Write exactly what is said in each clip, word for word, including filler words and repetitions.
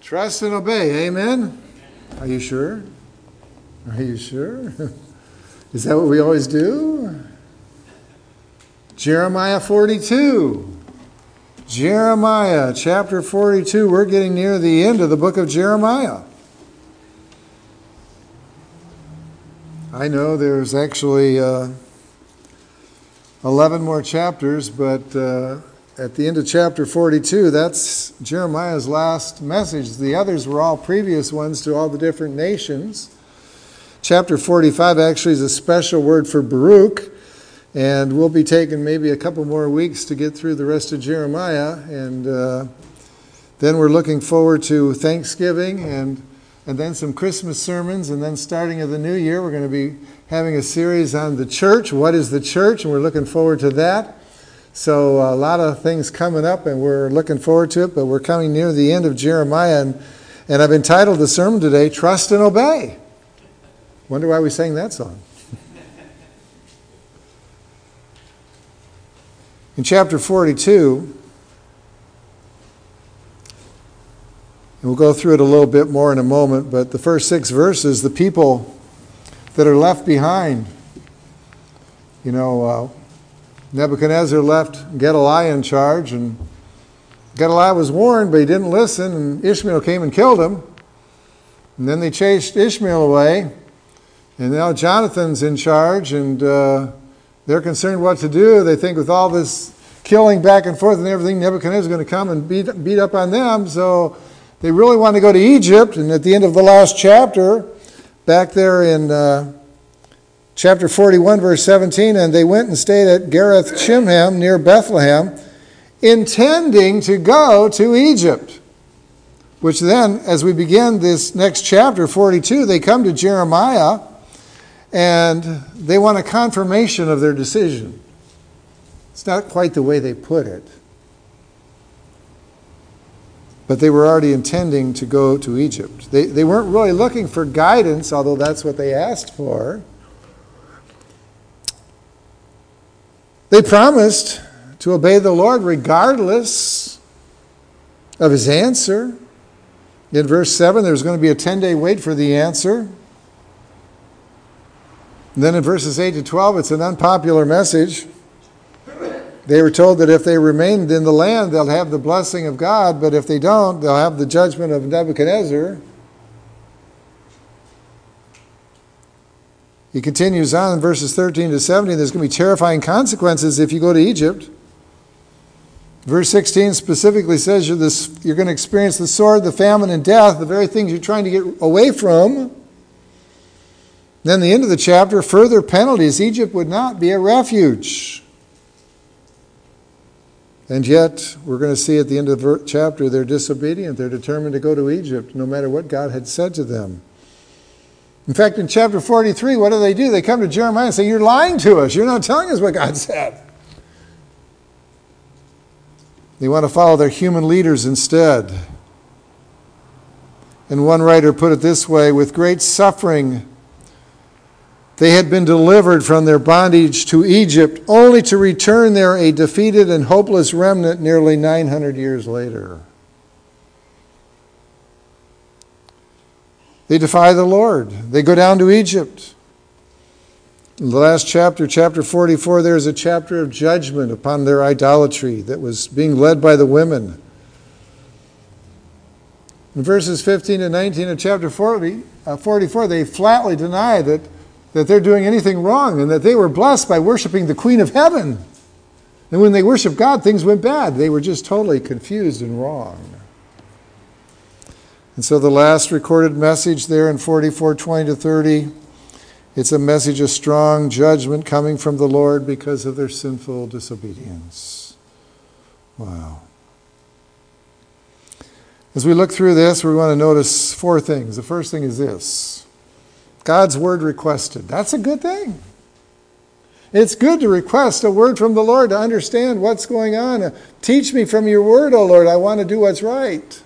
Trust and obey. Amen? Are you sure? Are you sure? Is that what we always do? Jeremiah forty-two. Jeremiah chapter forty-two. We're getting near the end of the book of Jeremiah. I know there's actually uh, eleven more chapters, but uh, at the end of chapter forty-two, that's Jeremiah's last message. The others were all previous ones to all the different nations. Chapter forty-five actually is a special word for Baruch, and we'll be taking maybe a couple more weeks to get through the rest of Jeremiah, and uh, then we're looking forward to Thanksgiving and and then some Christmas sermons, and then starting of the new year, we're going to be having a series on the church. What is the church? And we're looking forward to that. So a lot of things coming up, and we're looking forward to it, but we're coming near the end of Jeremiah, and, and I've entitled the sermon today, Trust and Obey. Wonder why we sang that song. In chapter forty-two, and we'll go through it a little bit more in a moment, but the first six verses, the people that are left behind, you know, uh, Nebuchadnezzar left Gedaliah in charge, and Gedaliah was warned, but he didn't listen, and Ishmael came and killed him. And then they chased Ishmael away, and now Jonathan's in charge, and uh, they're concerned what to do. They think with all this killing back and forth and everything, Nebuchadnezzar's going to come and beat, beat up on them, so they really want to go to Egypt. And at the end of the last chapter, back there in uh, chapter forty-one, verse seventeen, and they went and stayed at Gereth Chimham near Bethlehem, intending to go to Egypt. Which then, as we begin this next chapter, forty-two, they come to Jeremiah, and they want a confirmation of their decision. It's not quite the way they put it. But they were already intending to go to Egypt. They, they weren't really looking for guidance, although that's what they asked for. They promised to obey the Lord regardless of his answer. In verse seven, there's going to be a ten-day wait for the answer. And then in verses eight to twelve, it's an unpopular message. They were told that if they remained in the land, they'll have the blessing of God, but if they don't, they'll have the judgment of Nebuchadnezzar. He continues on in verses thirteen to seventeen. There's going to be terrifying consequences if you go to Egypt. Verse sixteen specifically says you're, this, you're going to experience the sword, the famine, and death, the very things you're trying to get away from. Then the end of the chapter, further penalties. Egypt would not be a refuge. And yet, we're going to see at the end of the chapter, they're disobedient. They're determined to go to Egypt, no matter what God had said to them. In fact, in chapter forty-three, what do they do? They come to Jeremiah and say, you're lying to us. You're not telling us what God said. They want to follow their human leaders instead. And one writer put it this way, with great suffering, they had been delivered from their bondage to Egypt, only to return there a defeated and hopeless remnant nearly nine hundred years later. They defy the Lord. They go down to Egypt. In the last chapter, chapter forty-four, there is a chapter of judgment upon their idolatry that was being led by the women. In verses fifteen and nineteen of chapter forty, uh, forty-four, they flatly deny that that they're doing anything wrong and that they were blessed by worshiping the Queen of Heaven. And when they worshiped God, things went bad. They were just totally confused and wrong. And so the last recorded message there in forty-four, twenty to thirty, it's a message of strong judgment coming from the Lord because of their sinful disobedience. Wow. As we look through this, we want to notice four things. The first thing is this. God's word requested. That's a good thing. It's good to request a word from the Lord to understand what's going on. Teach me from your word, O Lord. I want to do what's right.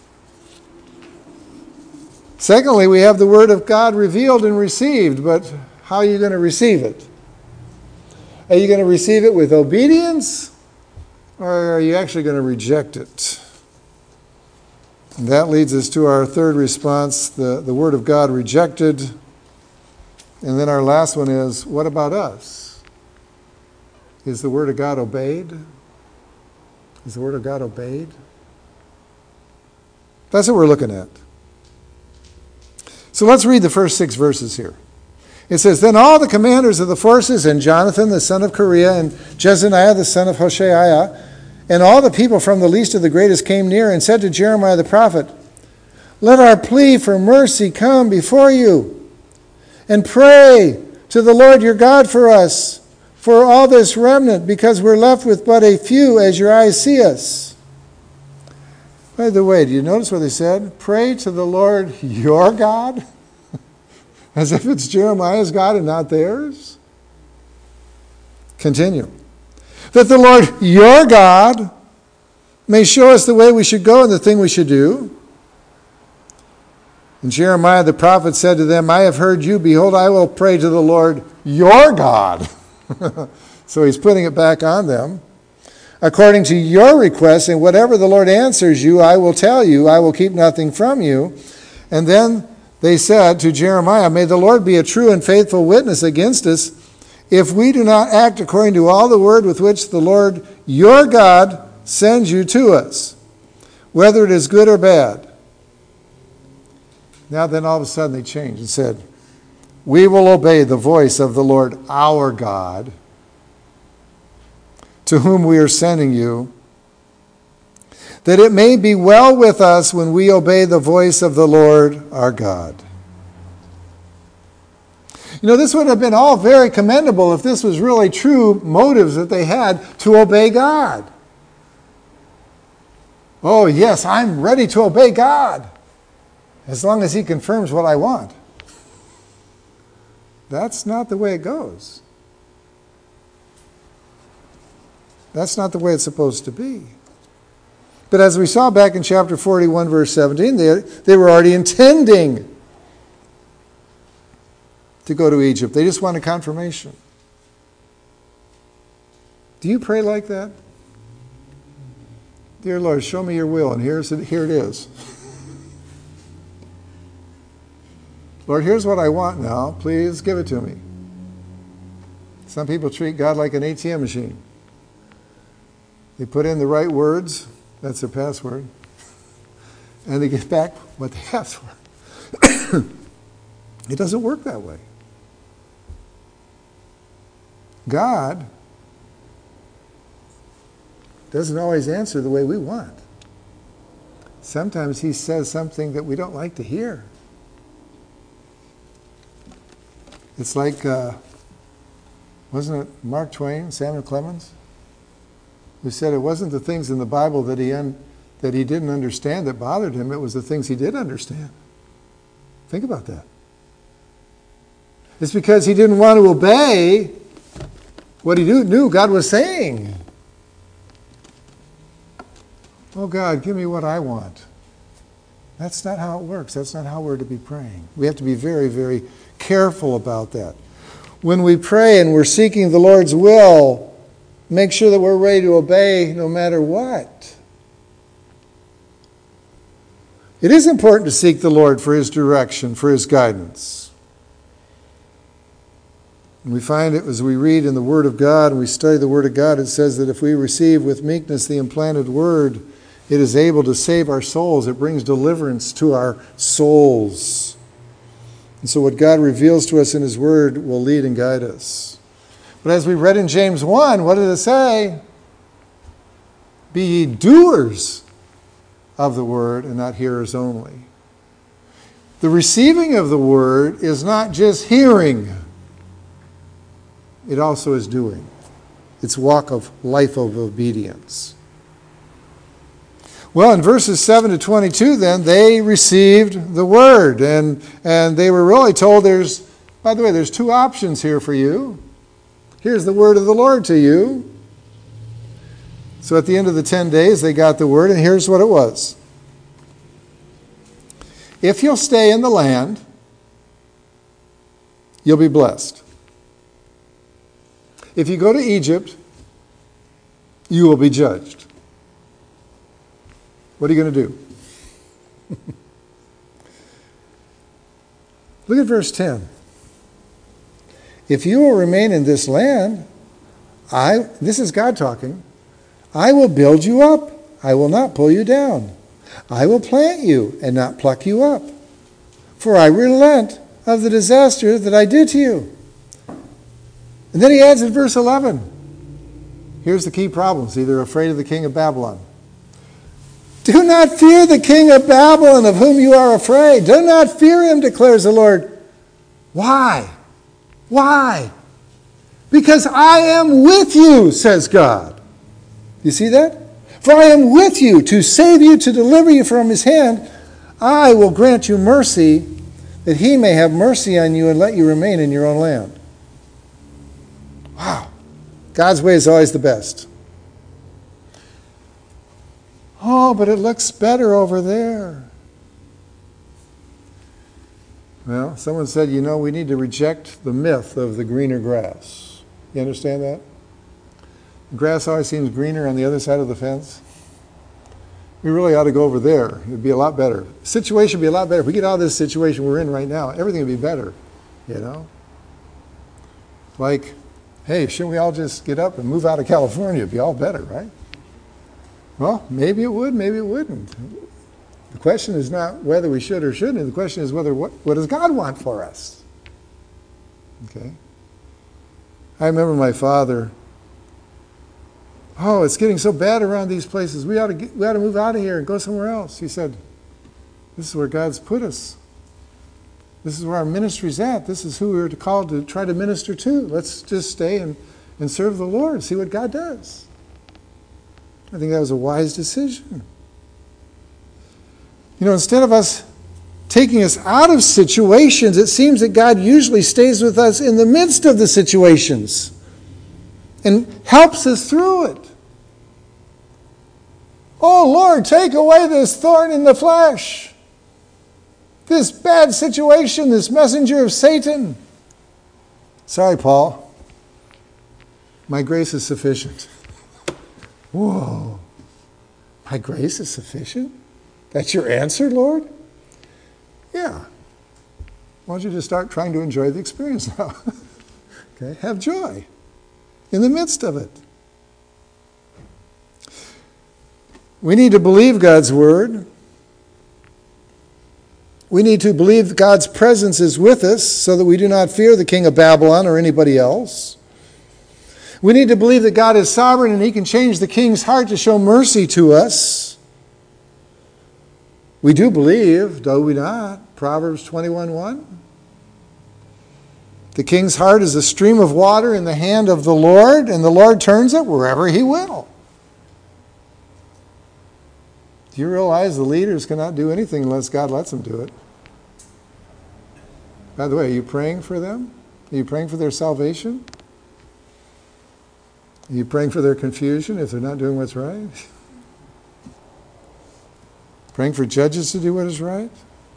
Secondly, we have the word of God revealed and received, but how are you going to receive it? Are you going to receive it with obedience, or are you actually going to reject it? And that leads us to our third response, the, the Word of God rejected. And then our last one is, what about us? Is the Word of God obeyed? Is the Word of God obeyed? That's what we're looking at. So let's read the first six verses here. It says, Then all the commanders of the forces, and Jonathan the son of Kareah, and Jezaniah the son of Hoshaiah, and all the people from the least to the greatest came near and said to Jeremiah the prophet, Let our plea for mercy come before you, and pray to the Lord your God for us, for all this remnant, because we're left with but a few, as your eyes see us. By the way, do you notice what they said? Pray to the Lord your God? As if it's Jeremiah's God and not theirs? Continue. That the Lord your God may show us the way we should go and the thing we should do. And Jeremiah the prophet said to them, I have heard you. Behold, I will pray to the Lord your God. So he's putting it back on them. According to your request, and whatever the Lord answers you, I will tell you. I will keep nothing from you. And then they said to Jeremiah, May the Lord be a true and faithful witness against us, if we do not act according to all the word with which the Lord your God sends you to us, whether it is good or bad. Now then all of a sudden they changed and said, We will obey the voice of the Lord our God, to whom we are sending you, that it may be well with us when we obey the voice of the Lord our God. You know, this would have been all very commendable if this was really true motives that they had to obey God. Oh, yes, I'm ready to obey God, as long as he confirms what I want. That's not the way it goes. That's not the way it's supposed to be. But as we saw back in chapter forty-one, verse seventeen, they, they were already intending to go to Egypt. They just wanted confirmation. Do you pray like that? Dear Lord, show me your will, and here's it, here it is. Lord, here's what I want now. Please give it to me. Some people treat God like an A T M machine. They put in the right words, that's their password, and they get back what they asked for. It doesn't work that way. God doesn't always answer the way we want. Sometimes he says something that we don't like to hear. It's like, uh, wasn't it Mark Twain, Samuel Clemens, who said it wasn't the things in the Bible that he un- that he didn't understand that bothered him, it was the things he did understand. Think about that. It's because he didn't want to obey what he knew God was saying. Oh God, give me what I want. That's not how it works. That's not how we're to be praying. We have to be very, very careful about that. When we pray and we're seeking the Lord's will, make sure that we're ready to obey no matter what. It is important to seek the Lord for his direction, for his guidance. And we find it as we read in the Word of God and we study the Word of God, it says that if we receive with meekness the implanted Word, it is able to save our souls. It brings deliverance to our souls. And so what God reveals to us in his Word will lead and guide us. But as we read in James one, what did it say? Be ye doers of the word and not hearers only. The receiving of the word is not just hearing. It also is doing. It's walk of life of obedience. Well, in verses seven to twenty-two then, they received the word. And, and they were really told there's, by the way, there's two options here for you. Here's the word of the Lord to you. So at the end of the ten days, they got the word, and here's what it was. If you'll stay in the land, you'll be blessed. If you go to Egypt, you will be judged. What are you going to do? Look at verse ten. If you will remain in this land, I, this is God talking, I will build you up. I will not pull you down. I will plant you and not pluck you up. For I relent of the disaster that I did to you. And then he adds in verse eleven, here's the key problem. See, they're afraid of the king of Babylon. Do not fear the king of Babylon, of whom you are afraid. Do not fear him, declares the Lord. Why? Why? Because I am with you, says God. You see that? For I am with you to save you, to deliver you from his hand. I will grant you mercy, that he may have mercy on you and let you remain in your own land. Wow. God's way is always the best. Oh, but it looks better over there. Well, someone said, you know, we need to reject the myth of the greener grass. You understand that? The grass always seems greener on the other side of the fence. We really ought to go over there. It would be a lot better. The situation would be a lot better. If we get out of this situation we're in right now, everything would be better, you know? Like, hey, shouldn't we all just get up and move out of California? It'd be all better, right? Well, maybe it would, maybe it wouldn't. The question is not whether we should or shouldn't. The question is whether what, what does God want for us? Okay. I remember my father, oh, it's getting so bad around these places. We ought to get, we ought to move out of here and go somewhere else. He said, this is where God's put us. This is where our ministry's at. This is who we're called to try to minister to. Let's just stay and, and serve the Lord, see what God does. I think that was a wise decision. You know, instead of us taking us out of situations, it seems that God usually stays with us in the midst of the situations and helps us through it. Oh, Lord, take away this thorn in the flesh, this bad situation, this messenger of Satan. Sorry, Paul. My grace is sufficient. Whoa. My grace is sufficient? That's your answer, Lord? Yeah. Why don't you just start trying to enjoy the experience now? Okay, have joy in the midst of it. We need to believe God's word. We need to believe God's presence is with us so that we do not fear the king of Babylon or anybody else. We need to believe that God is sovereign and he can change the king's heart to show mercy to us. We do believe, do we not? Proverbs twenty-one one. The king's heart is a stream of water in the hand of the Lord, and the Lord turns it wherever he will. Do you realize the leaders cannot do anything unless God lets them do it? By the way, are you praying for them? Are you praying for their salvation? Are you praying for their confusion if they're not doing what's right? Praying for judges to do what is right?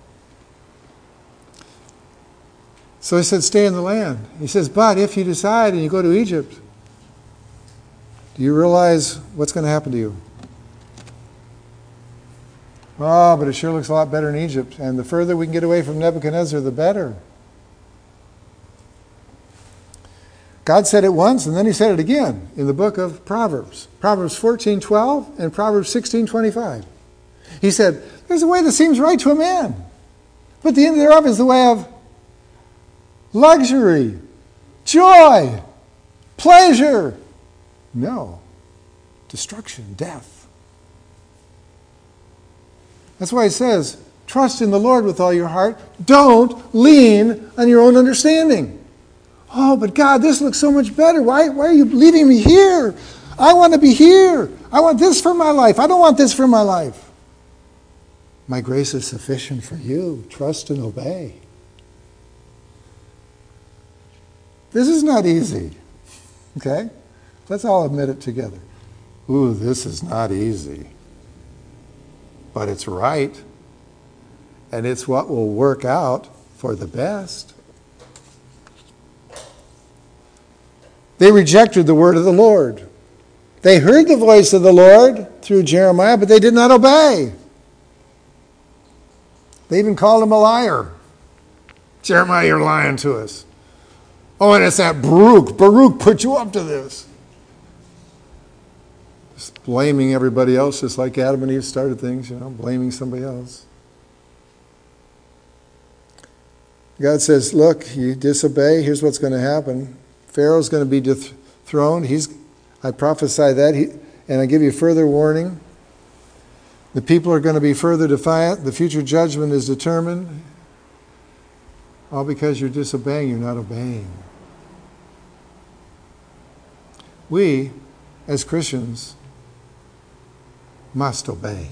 So he said, stay in the land. He says, but if you decide and you go to Egypt, do you realize what's going to happen to you? Oh, but it sure looks a lot better in Egypt. And the further we can get away from Nebuchadnezzar, the better. God said it once, and then he said it again in the book of Proverbs. Proverbs fourteen twelve and Proverbs sixteen twenty-five. He said, there's a way that seems right to a man, but the end thereof is the way of luxury, joy, pleasure. No, destruction, death. That's why he says, trust in the Lord with all your heart. Don't lean on your own understanding. Oh, but God, this looks so much better. Why, why are you leaving me here? I want to be here. I want this for my life. I don't want this for my life. My grace is sufficient for you. Trust and obey. This is not easy. Okay? Let's all admit it together. Ooh, this is not easy. But it's right. And it's what will work out for the best. They rejected the word of the Lord. They heard the voice of the Lord through Jeremiah, but they did not obey. They even called him a liar. Jeremiah, you're lying to us. Oh, and it's that Baruch. Baruch put you up to this. Just blaming everybody else, just like Adam and Eve started things, you know, blaming somebody else. God says, look, you disobey, here's what's going to happen. Pharaoh's going to be dethroned. He's, I prophesy that, he, and I give you further warning. The people are going to be further defiant. The future judgment is determined. All because you're disobeying, you're not obeying. We, as Christians, must obey.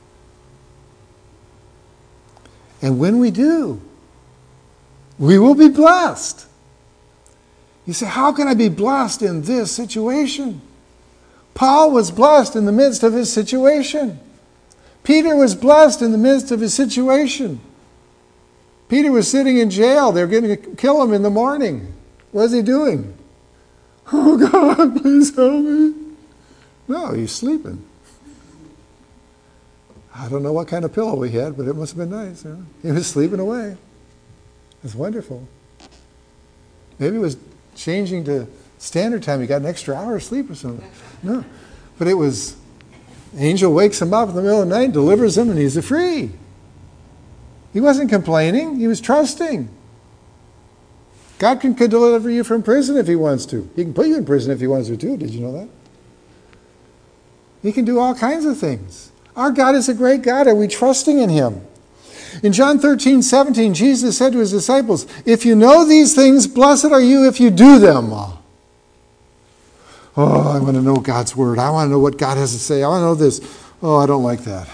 And when we do, we will be blessed. You say, how can I be blessed in this situation? Paul was blessed in the midst of his situation. Peter was blessed in the midst of his situation. Peter was sitting in jail. They were going to kill him in the morning. What was he doing? Oh, God, please help me. No, he's sleeping. I don't know what kind of pillow he had, but it must have been nice. You know? He was sleeping away. It's wonderful. Maybe it was changing to standard time. He got an extra hour of sleep or something. No. But it was, the angel wakes him up in the middle of the night, delivers him, and he's free. He wasn't complaining. He was trusting. God can, can deliver you from prison if he wants to. He can put you in prison if he wants to too. Did you know that? He can do all kinds of things. Our God is a great God. Are we trusting in him? In John thirteen, seventeen, Jesus said to his disciples, if you know these things, blessed are you if you do them. Oh, I want to know God's word. I want to know what God has to say. I want to know this. Oh, I don't like that.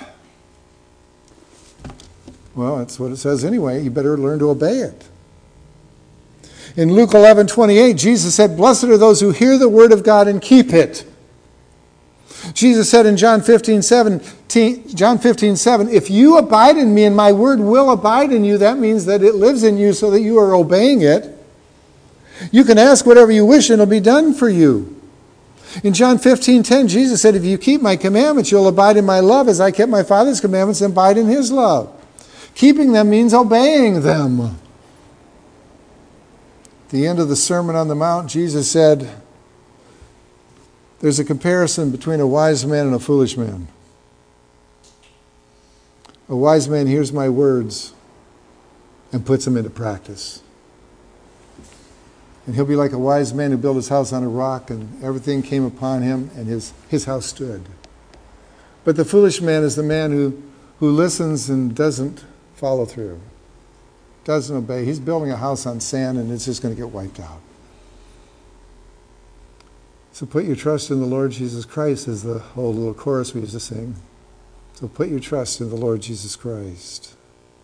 Well, that's what it says anyway. You better learn to obey it. In Luke eleven, twenty-eight, Jesus said, blessed are those who hear the word of God and keep it. Jesus said in John fifteen, seventeen, John fifteen, seven, if you abide in me and my word will abide in you, that means that it lives in you so that you are obeying it. You can ask whatever you wish and it'll be done for you. In John fifteen, ten, Jesus said, if you keep my commandments, you'll abide in my love as I kept my Father's commandments and abide in his love. Keeping them means obeying them. At the end of the Sermon on the Mount, Jesus said, there's a comparison between a wise man and a foolish man. A wise man hears my words and puts them into practice. And he'll be like a wise man who built his house on a rock and everything came upon him and his, his house stood. But the foolish man is the man who, who listens and doesn't follow through, doesn't obey. He's building a house on sand and it's just going to get wiped out. So put your trust in the Lord Jesus Christ, is the whole little chorus we used to sing. So put your trust in the Lord Jesus Christ.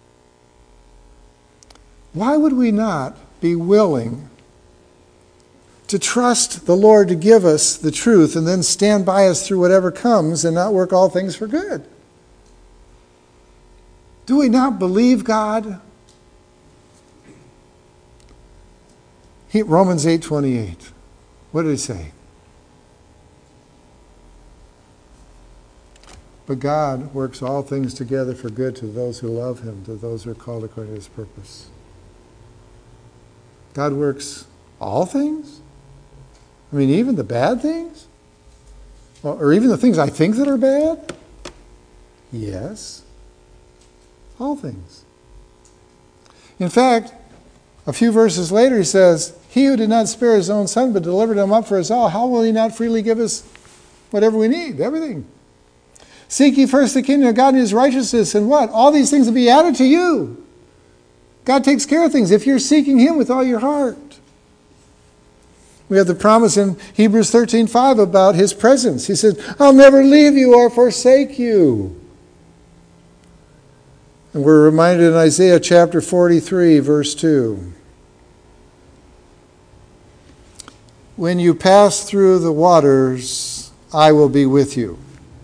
Why would we not be willing to trust the Lord to give us the truth and then stand by us through whatever comes and not work all things for good? Do we not believe God? He, Romans eight twenty-eight. What did he say? But God works all things together for good to those who love him, to those who are called according to his purpose. God works all things? I mean, even the bad things? Or even the things I think that are bad? Yes. All things. In fact, a few verses later he says, he who did not spare his own son but delivered him up for us all, how will he not freely give us whatever we need? Everything. Seek ye first the kingdom of God and his righteousness, and what? All these things will be added to you. God takes care of things if you're seeking him with all your heart. We have the promise in Hebrews thirteen five about his presence. He says, I'll never leave you or forsake you. And we're reminded in Isaiah chapter forty-three, verse two. When you pass through the waters, I will be with you.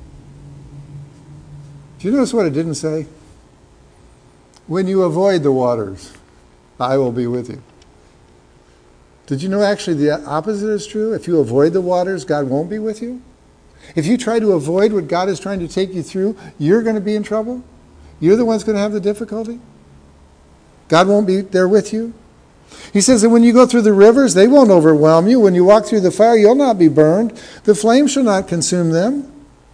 Do you notice what it didn't say? When you avoid the waters, I will be with you. Did you know actually the opposite is true? If you avoid the waters, God won't be with you? If you try to avoid what God is trying to take you through, you're going to be in trouble? You're the one's going to have the difficulty? God won't be there with you. He says that when you go through the rivers, they won't overwhelm you. When you walk through the fire, you'll not be burned. The flame shall not consume them.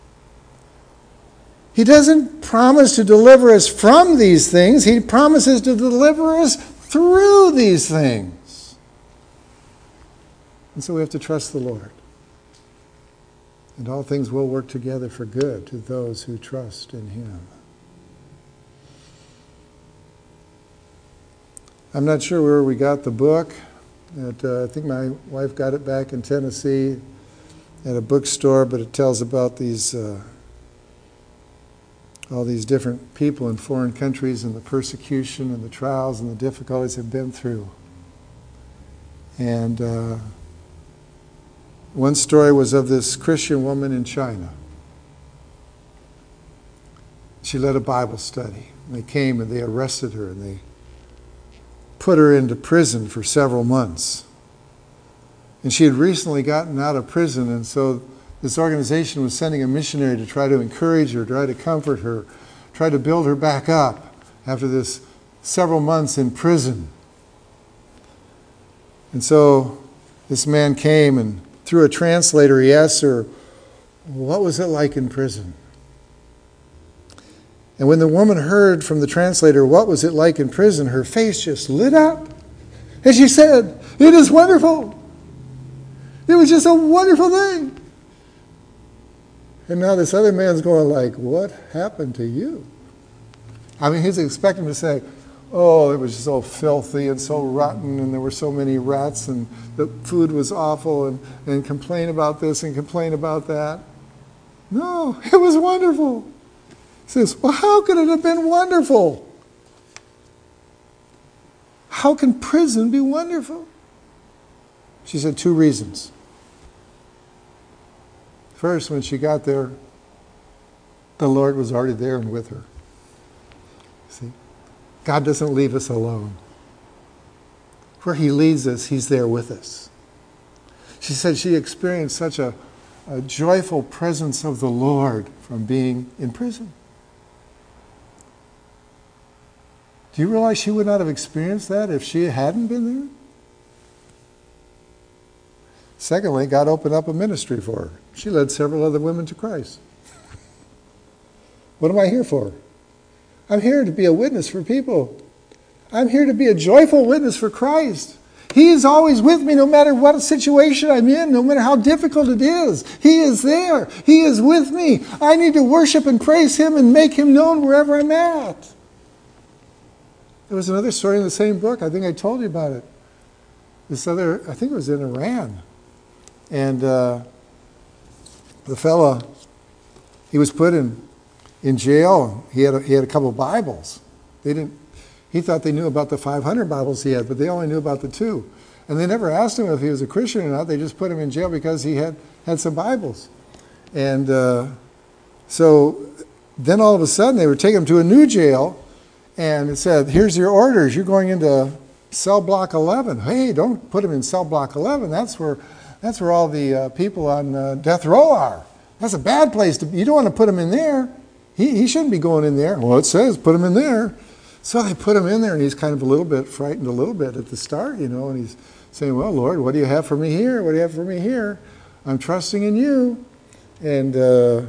He doesn't promise to deliver us from these things. He promises to deliver us through these things. And so we have to trust the Lord. And all things will work together for good to those who trust in Him. I'm not sure where we got the book. It, uh, I think my wife got it back in Tennessee at a bookstore, but it tells about these uh, all these different people in foreign countries and the persecution and the trials and the difficulties they've been through. And uh, one story was of this Christian woman in China. She led a Bible study. They came and they arrested her and they put her into prison for several months. And she had recently gotten out of prison, and so this organization was sending a missionary to try to encourage her, try to comfort her, try to build her back up after this several months in prison. And so this man came, and through a translator he asked her, what was it like in prison? And when the woman heard from the translator what was it like in prison, her face just lit up. And she said, it is wonderful. It was just a wonderful thing. And now this other man's going like, what happened to you? I mean, he's expecting to say, oh, it was so filthy and so rotten and there were so many rats and the food was awful and, and complain about this and complain about that. No, it was wonderful. He says, well, how could it have been wonderful? How can prison be wonderful? She said two reasons. First, when she got there, the Lord was already there and with her. See, God doesn't leave us alone. Where He leads us, He's there with us. She said she experienced such a, a joyful presence of the Lord from being in prison. Do you realize she would not have experienced that if she hadn't been there? Secondly, God opened up a ministry for her. She led several other women to Christ. What am I here for? I'm here to be a witness for people. I'm here to be a joyful witness for Christ. He is always with me no matter what situation I'm in, no matter how difficult it is. He is there. He is with me. I need to worship and praise Him and make Him known wherever I'm at. There was another story in the same book. I think I told you about it. This other, I think it was in Iran. And uh, the fellow, he was put in, in jail. He had, a, he had a couple of Bibles. They didn't, he thought they knew about the five hundred Bibles he had, but they only knew about the two. And they never asked him if he was a Christian or not. They just put him in jail because he had, had some Bibles. And uh, so then all of a sudden they would take him to a new jail, and it said, here's your orders. You're going into cell block eleven. Hey, don't put him in cell block eleven. That's where... That's where all the uh, people on uh, death row are. That's a bad place to be. You don't want to put him in there. He, he shouldn't be going in there. Well, it says put him in there. So they put him in there, and he's kind of a little bit frightened a little bit at the start, you know, and he's saying, well, Lord, what do you have for me here? What do you have for me here? I'm trusting in you. And uh,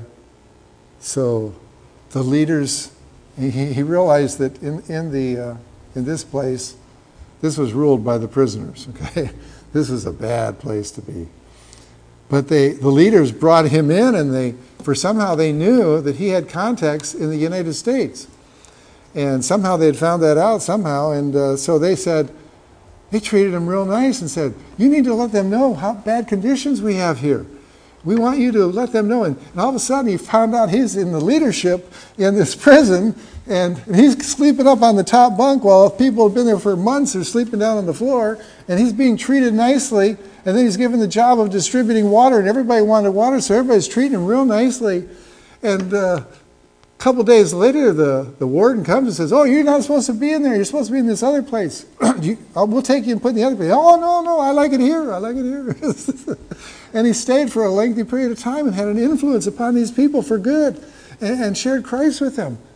so the leaders, he, he realized that in, in, the, uh, in this place, this was ruled by the prisoners, okay? This was a bad place to be. But they, the leaders brought him in, and they, for somehow they knew that he had contacts in the United States. And somehow they had found that out somehow, and uh, so they said, they treated him real nice and said, you need to let them know how bad conditions we have here. We want you to let them know. And, and all of a sudden he found out he's in the leadership in this prison, and, and he's sleeping up on the top bunk while people have been there for months are sleeping down on the floor, and he's being treated nicely, and then he's given the job of distributing water, and everybody wanted water, so everybody's treating him real nicely. And uh, a couple days later, the, the warden comes and says, oh, you're not supposed to be in there. You're supposed to be in this other place. you, we'll take you and put in the other place. Oh, no, no, I like it here. I like it here. And he stayed for a lengthy period of time and had an influence upon these people for good, and, and shared Christ with them.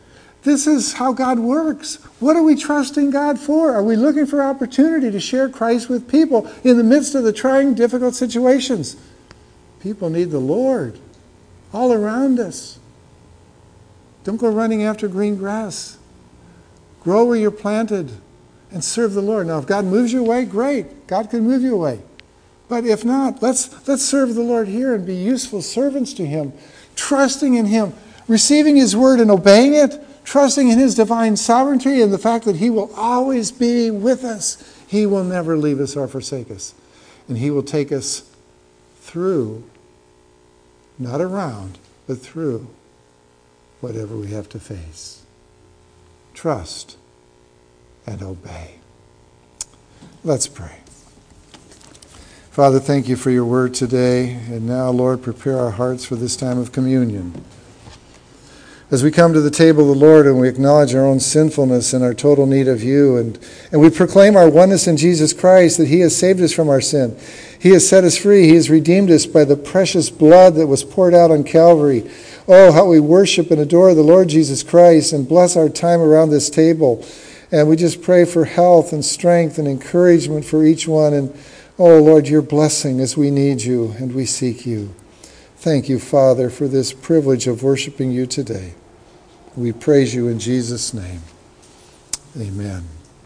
This is how God works. What are we trusting God for? Are we looking for opportunity to share Christ with people in the midst of the trying, difficult situations? People need the Lord all around us. Don't go running after green grass. Grow where you're planted and serve the Lord. Now, if God moves you away, great. God can move you away. But if not, let's, let's serve the Lord here and be useful servants to Him, trusting in Him, receiving His word and obeying it, trusting in His divine sovereignty and the fact that He will always be with us. He will never leave us or forsake us. And He will take us through, not around, but through whatever we have to face. Trust and obey. Let's pray. Father, thank you for your word today. And now, Lord, prepare our hearts for this time of communion. As we come to the table of the Lord and we acknowledge our own sinfulness and our total need of you, and, and we proclaim our oneness in Jesus Christ, that He has saved us from our sin. He has set us free. He has redeemed us by the precious blood that was poured out on Calvary. Oh, how we worship and adore the Lord Jesus Christ and bless our time around this table. And we just pray for health and strength and encouragement for each one. And oh, Lord, your blessing as we need you and we seek you. Thank you, Father, for this privilege of worshiping you today. We praise you in Jesus' name. Amen.